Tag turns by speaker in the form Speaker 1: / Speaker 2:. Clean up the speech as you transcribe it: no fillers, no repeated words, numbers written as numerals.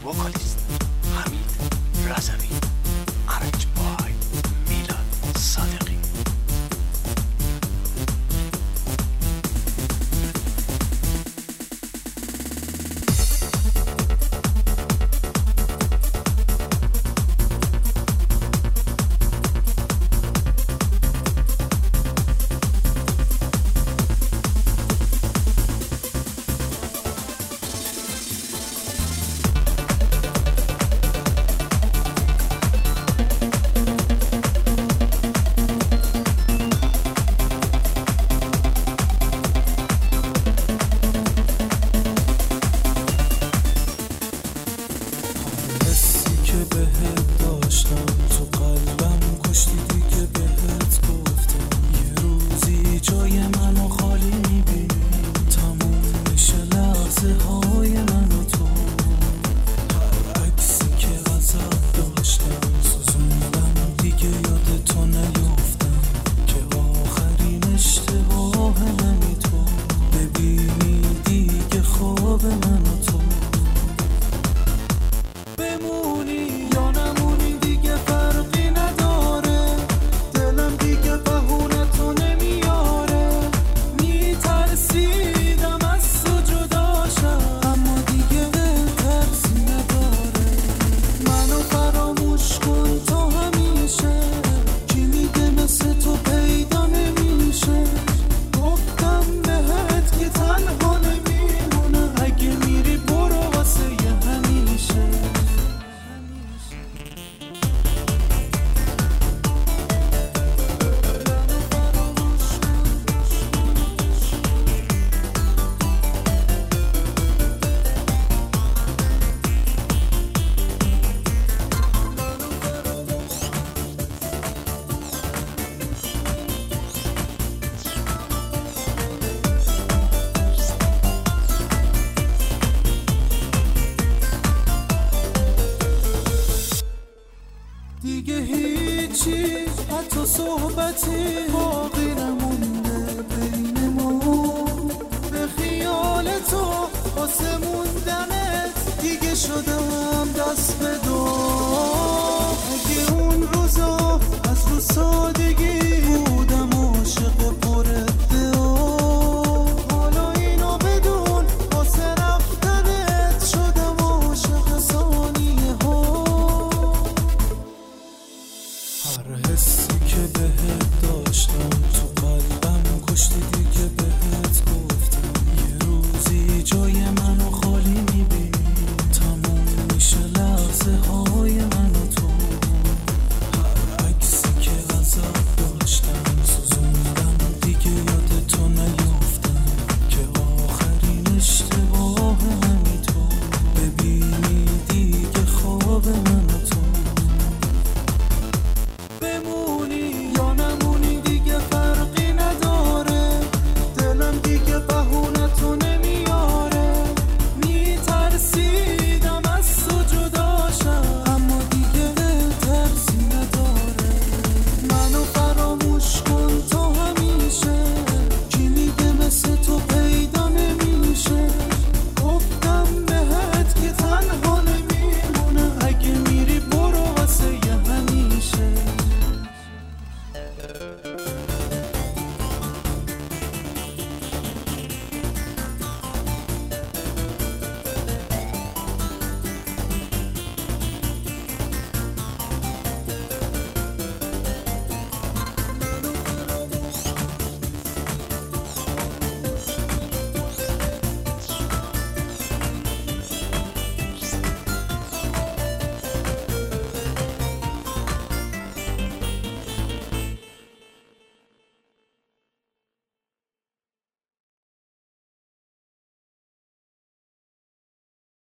Speaker 1: وکالیست حمید رضوی، ارنج بای میلاد صادقی.
Speaker 2: بهت داشتم تو قلبم کشتی دیگه بهت گفتم یه روزی جای منو خالی میبینی تموم میشه لحظه های من و تو هر عکسی که ازت داشتم سوزوندم دیگه یاد تو نیفتم که آخرین اشتباه منی تو ببینی دیگه خواب من و تو بمونی یا نمونی دیگه فرقی نداره دلم دیگه بهونه تو نمیاره میترسیدم از تو جداشم اما دیگه ترسی نداره منو فراموش کن تا همیشه کی میگه مثل تو پیدا نمیشه گفتم بهت که تنها نمیمونه اگه میری برو واسه یه همیشه دیگه هیچی حتی صحبتی باقی نمونده بین ما به خیال تو واسه